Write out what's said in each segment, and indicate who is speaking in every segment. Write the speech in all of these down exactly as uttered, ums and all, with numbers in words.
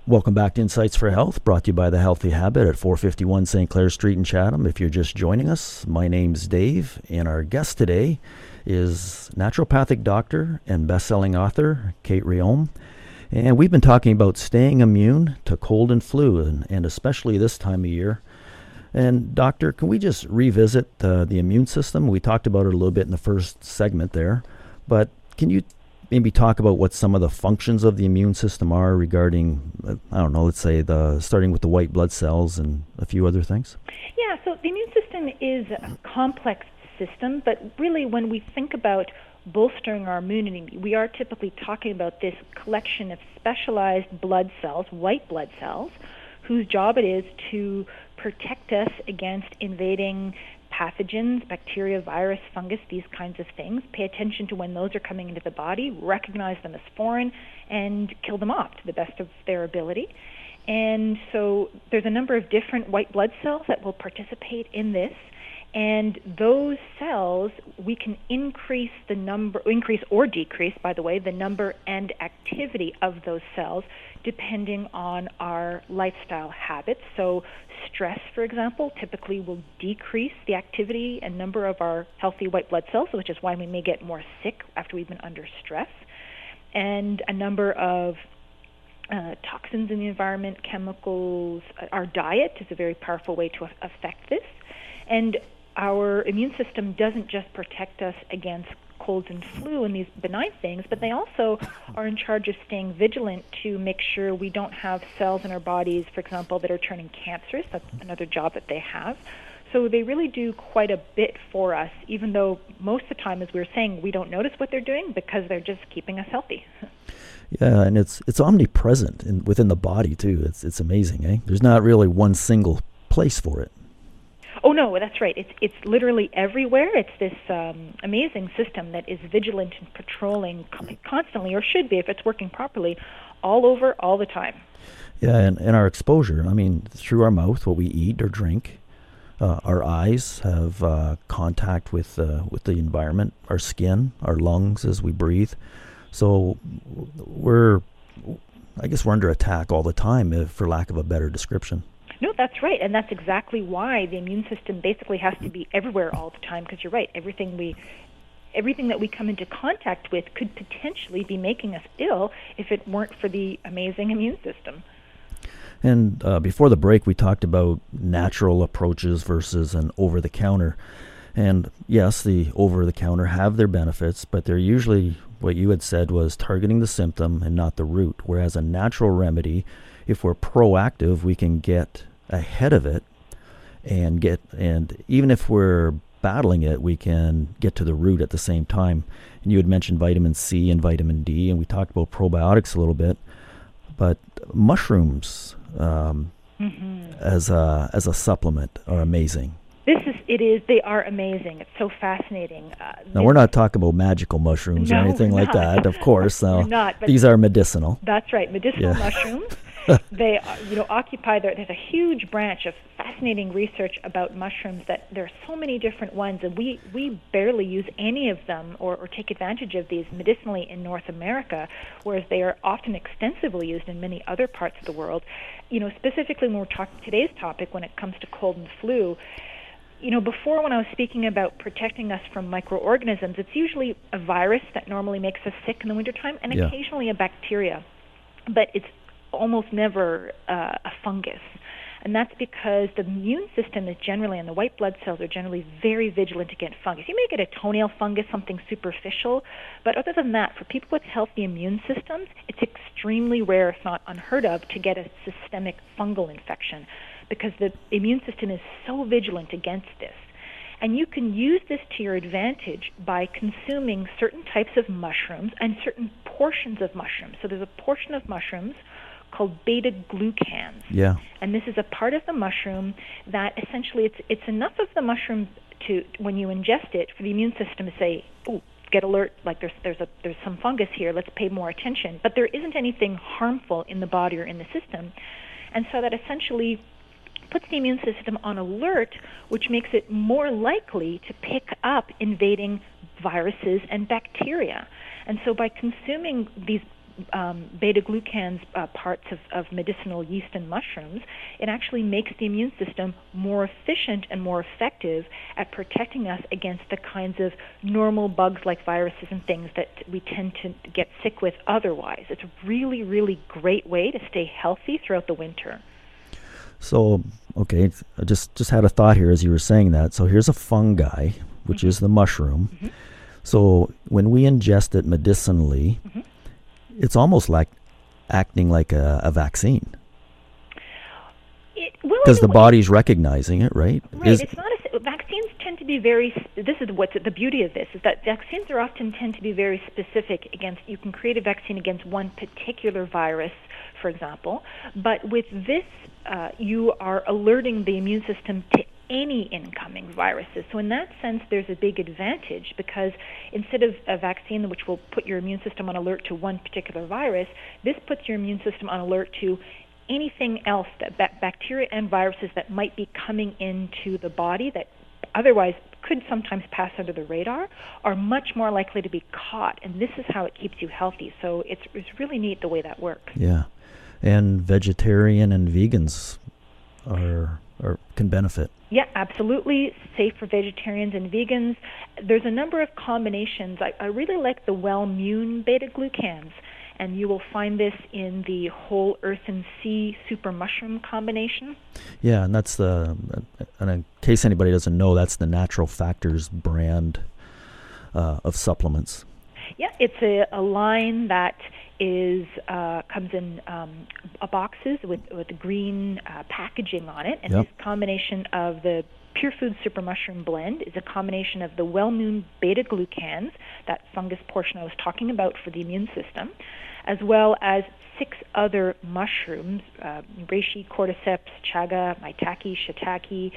Speaker 1: Welcome back to Insights for Health, brought to you by The Healthy Habit at four fifty-one Saint Clair Street in Chatham. If you're just joining us, my name's Dave, and our guest today is naturopathic doctor and best-selling author Kate Rhéaume. And we've been talking about staying immune to cold and flu, and, and especially this time of year. And doctor, can we just revisit uh, the immune system? We talked about it a little bit in the first segment there, but can you maybe talk about what some of the functions of the immune system are regarding, uh, I don't know, let's say the starting with the white blood cells and a few other things?
Speaker 2: Yeah, so the immune system is a complex system, but really when we think about bolstering our immunity, we are typically talking about this collection of specialized blood cells, white blood cells, whose job it is to protect us against invading pathogens, bacteria, virus, fungus, these kinds of things. Pay attention to when those are coming into the body, recognize them as foreign, and kill them off to the best of their ability. And so there's a number of different white blood cells that will participate in this. And those cells, we can increase the number, increase or decrease, by the way, the number and activity of those cells depending on our lifestyle habits. So stress, for example, typically will decrease the activity and number of our healthy white blood cells, which is why we may get more sick after we've been under stress. And a number of uh, toxins in the environment, chemicals, our diet is a very powerful way to affect this. And our immune system doesn't just protect us against colds and flu and these benign things, but they also are in charge of staying vigilant to make sure we don't have cells in our bodies, for example, that are turning cancerous. That's another job that they have. So they really do quite a bit for us, even though most of the time, as we were saying, we don't notice what they're doing because they're just keeping us healthy.
Speaker 1: Yeah, and it's it's omnipresent in, within the body, too. It's, it's amazing, eh? There's not really one single place for it.
Speaker 2: Oh, no, that's right. It's it's literally everywhere. It's this um, amazing system that is vigilant and patrolling constantly, or should be if it's working properly, all over, all the time.
Speaker 1: Yeah, and, and our exposure, I mean, through our mouth, what we eat or drink, uh, our eyes have uh, contact with, uh, with the environment, our skin, our lungs as we breathe. So we're, I guess we're under attack all the time, if, for lack of a better description.
Speaker 2: No, that's right, and that's exactly why the immune system basically has to be everywhere all the time, because you're right, everything we everything that we come into contact with could potentially be making us ill if it weren't for the amazing immune system.
Speaker 1: And uh, before the break, we talked about natural approaches versus an over-the-counter. And yes, the over-the-counter have their benefits, but they're usually, what you had said, was targeting the symptom and not the root, whereas a natural remedy, if we're proactive, we can get ahead of it and get, and even if we're battling it, we can get to the root at the same time. And you had mentioned vitamin C and vitamin D, and we talked about probiotics a little bit, but mushrooms um, mm-hmm. as a as a supplement are amazing.
Speaker 2: This is, it is, they are amazing. It's so fascinating. Uh,
Speaker 1: now, we're not talking about magical mushrooms
Speaker 2: no,
Speaker 1: or anything like that, of course.
Speaker 2: We're
Speaker 1: no,
Speaker 2: not, but
Speaker 1: these are medicinal.
Speaker 2: That's right, medicinal
Speaker 1: yeah.
Speaker 2: mushrooms. They, you know, occupy, there's a huge branch of fascinating research about mushrooms that there are so many different ones, and we, we barely use any of them or, or take advantage of these medicinally in North America, whereas they are often extensively used in many other parts of the world. You know, specifically when we're talking today's topic, when it comes to cold and flu, you know, before when I was speaking about protecting us from microorganisms, it's usually a virus that normally makes us sick in the wintertime and
Speaker 1: yeah.
Speaker 2: occasionally a bacteria. But it's almost never uh, a fungus. And that's because the immune system is generally, and the white blood cells are generally very vigilant against fungus. You may get a toenail fungus, something superficial, but other than that, for people with healthy immune systems, it's extremely rare, if not unheard of, to get a systemic fungal infection because the immune system is so vigilant against this. And you can use this to your advantage by consuming certain types of mushrooms and certain portions of mushrooms. So there's a portion of mushrooms called beta-glucans.
Speaker 1: Yeah.
Speaker 2: And this is a part of the mushroom that essentially it's it's enough of the mushroom to, when you ingest it, for the immune system to say, "Ooh, get alert, like there's there's a there's some fungus here, let's pay more attention." But there isn't anything harmful in the body or in the system. And so that essentially puts the immune system on alert, which makes it more likely to pick up invading viruses and bacteria. And so by consuming these um, beta-glucans, uh, parts of, of medicinal yeast and mushrooms, it actually makes the immune system more efficient and more effective at protecting us against the kinds of normal bugs like viruses and things that we tend to get sick with otherwise. It's a really, really great way to stay healthy throughout the winter.
Speaker 1: So, okay, I just, just had a thought here as you were saying that. So here's a fungi, which mm-hmm. is the mushroom. Mm-hmm. So when we ingest it medicinally, mm-hmm. it's almost like acting like a, a vaccine.
Speaker 2: It, well,
Speaker 1: because the body's recognizing it, right?
Speaker 2: Right. Is, it's not a, vaccines tend to be very. This is what's the beauty of this is that vaccines are often tend to be very specific against. You can create a vaccine against one particular virus, for example, but with this, uh, you are alerting the immune system to any incoming viruses. So in that sense, there's a big advantage because instead of a vaccine which will put your immune system on alert to one particular virus, this puts your immune system on alert to anything else, that ba- bacteria and viruses that might be coming into the body that otherwise could sometimes pass under the radar, are much more likely to be caught. And this is how it keeps you healthy. So it's, it's really neat the way that works.
Speaker 1: Yeah. And vegetarian and vegans are, are can benefit.
Speaker 2: Yeah, absolutely. Safe for vegetarians and vegans. There's a number of combinations. I, I really like the Wellmune beta-glucans, and you will find this in the whole earth and sea super mushroom combination.
Speaker 1: Yeah, and that's the, and in case anybody doesn't know, that's the Natural Factors brand uh, of supplements.
Speaker 2: Yeah, it's a, a line that is uh, comes in um, uh, boxes with with green uh, packaging on it, and
Speaker 1: yep.
Speaker 2: this combination of the Pure Food Super Mushroom Blend is a combination of the Wellmune beta-glucans, that fungus portion I was talking about for the immune system, as well as six other mushrooms, uh, reishi, cordyceps, chaga, maitake, shiitake,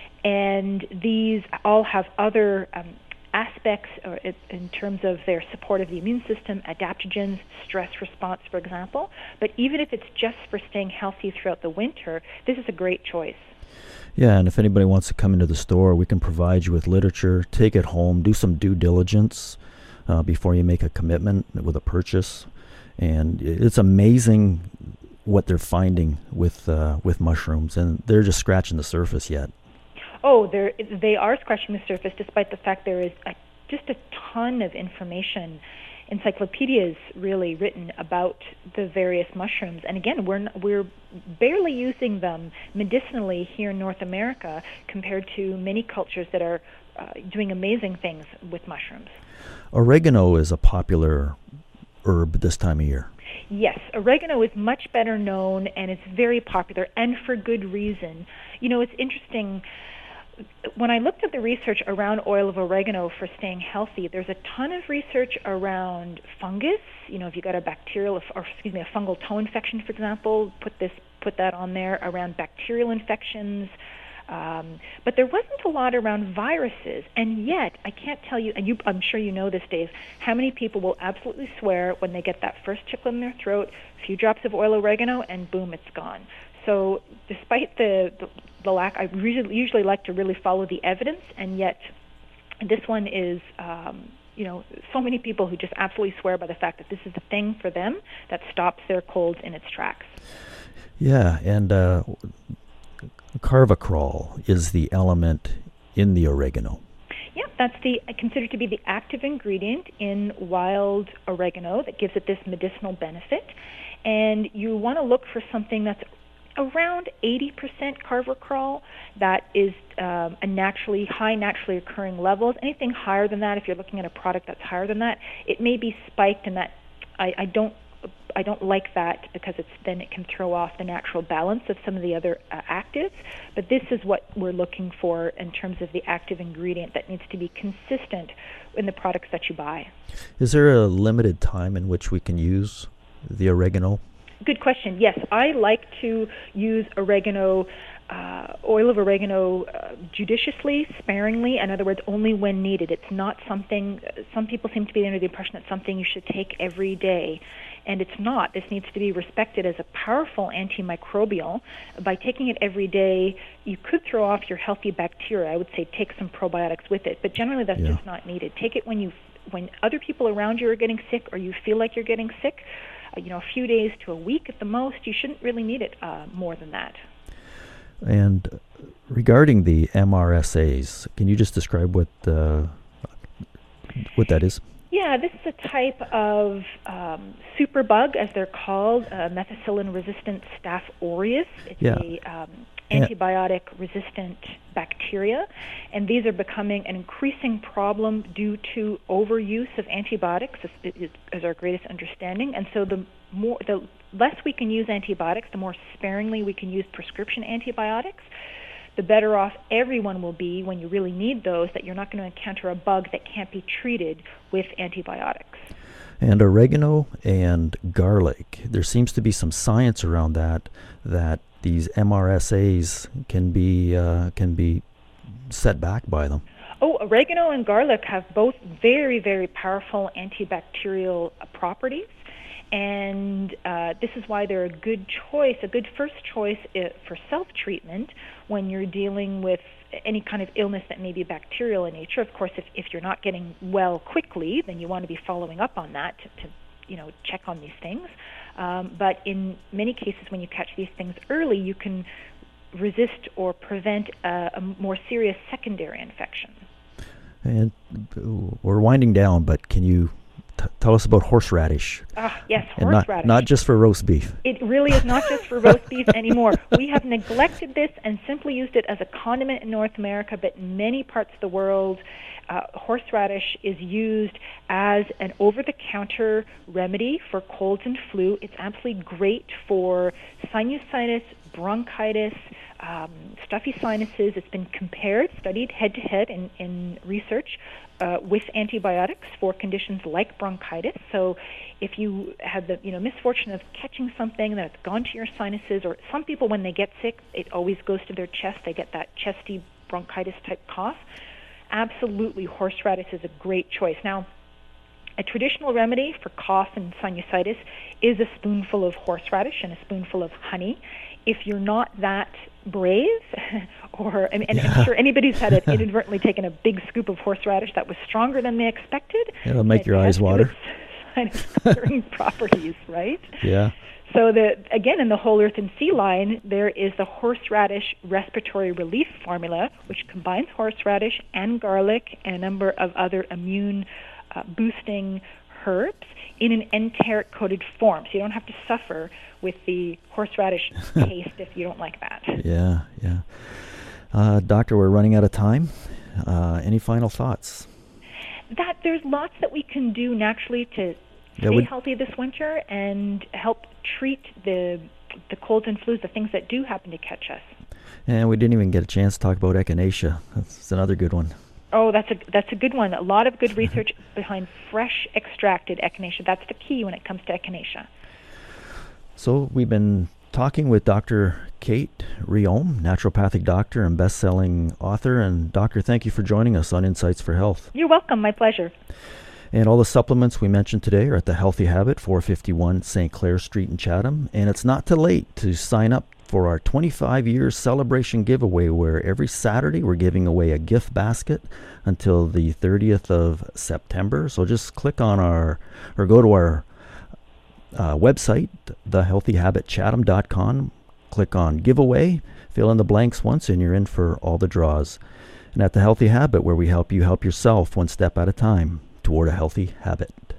Speaker 2: and these all have other um, aspects or in terms of their support of the immune system, adaptogens, stress response, for example. But even if it's just for staying healthy throughout the winter, this is a great choice.
Speaker 1: Yeah, and if anybody wants to come into the store, we can provide you with literature, take it home, do some due diligence uh, before you make a commitment with a purchase. And it's amazing what they're finding with uh, with mushrooms, and they're just scratching the surface yet.
Speaker 2: Oh, they're, they are scratching the surface, despite the fact there is a, just a ton of information, encyclopedias really written about the various mushrooms. And again, we're we're barely using them medicinally here in North America compared to many cultures that are uh, doing amazing things with mushrooms.
Speaker 1: Oregano is a popular herb this time of year.
Speaker 2: Yes, oregano is much better known, and it's very popular, and for good reason. You know, it's interesting. When I looked at the research around oil of oregano for staying healthy, there's a ton of research around fungus. You know, if you got a bacterial, or excuse me, a fungal toe infection, for example, put this, put that on there. Around bacterial infections, um, but there wasn't a lot around viruses. And yet, I can't tell you, and you, I'm sure you know this, Dave, how many people will absolutely swear when they get that first tickle in their throat, a few drops of oil oregano, and boom, it's gone. So despite the, the, the lack, I usually, usually like to really follow the evidence, and yet this one is, um, you know, so many people who just absolutely swear by the fact that this is the thing for them that stops their colds in its tracks.
Speaker 1: Yeah, and uh, carvacrol is the element in the oregano.
Speaker 2: Yeah, that's the considered to be the active ingredient in wild oregano that gives it this medicinal benefit. And you want to look for something that's around eighty percent carvacrol. That is um, a naturally high, naturally occurring levels. Anything higher than that, if you're looking at a product that's higher than that, it may be spiked, and that I, I don't I don't like that because it's then it can throw off the natural balance of some of the other uh, actives. But this is what we're looking for in terms of the active ingredient that needs to be consistent in the products that you buy.
Speaker 1: Is there a limited time in which we can use the oregano?
Speaker 2: Good question. Yes, I like to use oregano, uh, oil of oregano uh, judiciously, sparingly. In other words, only when needed. It's not something, some people seem to be under the impression it's something you should take every day. And it's not. This needs to be respected as a powerful antimicrobial. By taking it every day, you could throw off your healthy bacteria. I would say take some probiotics with it, but generally that's yeah. just not needed. Take it when you, when other people around you are getting sick or you feel like you're getting sick. you know, a few days to a week at the most. You shouldn't really need it uh, more than that.
Speaker 1: And regarding the M R S As, can you just describe what uh, what that is?
Speaker 2: Yeah, this is a type of um, superbug, as they're called, uh, methicillin-resistant Staph aureus. It's
Speaker 1: Yeah.
Speaker 2: a um, antibiotic-resistant bacteria, and these are becoming an increasing problem due to overuse of antibiotics, is, is, is our greatest understanding. And so the more, the less we can use antibiotics, the more sparingly we can use prescription antibiotics, the better off everyone will be when you really need those, that you're not going to encounter a bug that can't be treated with antibiotics.
Speaker 1: And oregano and garlic, there seems to be some science around that, that these M R S As can be uh, can be set back by them.
Speaker 2: Oh, oregano and garlic have both very, very powerful antibacterial uh, properties. And uh, this is why they're a good choice, a good first choice uh, for self-treatment when you're dealing with any kind of illness that may be bacterial in nature. Of course, if, if you're not getting well quickly, then you want to be following up on that to, to you know, check on these things. Um, but in many cases, when you catch these things early, you can resist or prevent a, a more serious secondary infection.
Speaker 1: And we're winding down, but can you T- tell us about horseradish?
Speaker 2: Ah, yes,
Speaker 1: and
Speaker 2: horseradish.
Speaker 1: Not, not just for roast beef.
Speaker 2: It really is not just for roast beef anymore. We have neglected this and simply used it as a condiment in North America, but in many parts of the world, uh, horseradish is used as an over-the-counter remedy for colds and flu. It's absolutely great for sinusitis, bronchitis, um, stuffy sinuses. It's been compared, studied head-to-head in, in research Uh, with antibiotics for conditions like bronchitis. So if you have the you know misfortune of catching something that's gone to your sinuses, or some people when they get sick, it always goes to their chest. They get that chesty bronchitis type cough. Absolutely, horseradish is a great choice. Now, a traditional remedy for cough and sinusitis is a spoonful of horseradish and a spoonful of honey. If you're not that brave, or and, and
Speaker 1: yeah.
Speaker 2: I'm sure anybody who's had it inadvertently taken a big scoop of horseradish that was stronger than they expected,
Speaker 1: it'll make your eyes water.
Speaker 2: Sinus properties, right?
Speaker 1: Yeah.
Speaker 2: So the again in the Whole Earth and Sea line, there is the horseradish respiratory relief formula, which combines horseradish and garlic and a number of other immune uh, boosting herbs in an enteric-coated form, so you don't have to suffer with the horseradish taste if you don't like that.
Speaker 1: Yeah, yeah. Uh, doctor, we're running out of time. Uh, any final thoughts?
Speaker 2: That there's lots that we can do naturally to stay
Speaker 1: would...
Speaker 2: healthy this winter and help treat the the colds and flus, the things that do happen to catch us.
Speaker 1: And we didn't even get a chance to talk about echinacea. That's another good one.
Speaker 2: Oh, that's a that's a good one. A lot of good research behind fresh extracted echinacea. That's the key when it comes to echinacea.
Speaker 1: So we've been talking with Doctor Kate Reaume, naturopathic doctor and best-selling author. And Doctor, thank you for joining us on Insights for Health.
Speaker 2: You're welcome. My pleasure.
Speaker 1: And all the supplements we mentioned today are at the Healthy Habit, four fifty-one Saint Clair Street in Chatham. And it's not too late to sign up for our twenty-five year celebration giveaway, where every Saturday we're giving away a gift basket until the thirtieth of September. So just click on our, or go to our uh, website, the healthy habit chatham dot com, click on giveaway, fill in the blanks once, and you're in for all the draws. And at the Healthy Habit, where we help you help yourself one step at a time toward a healthy habit.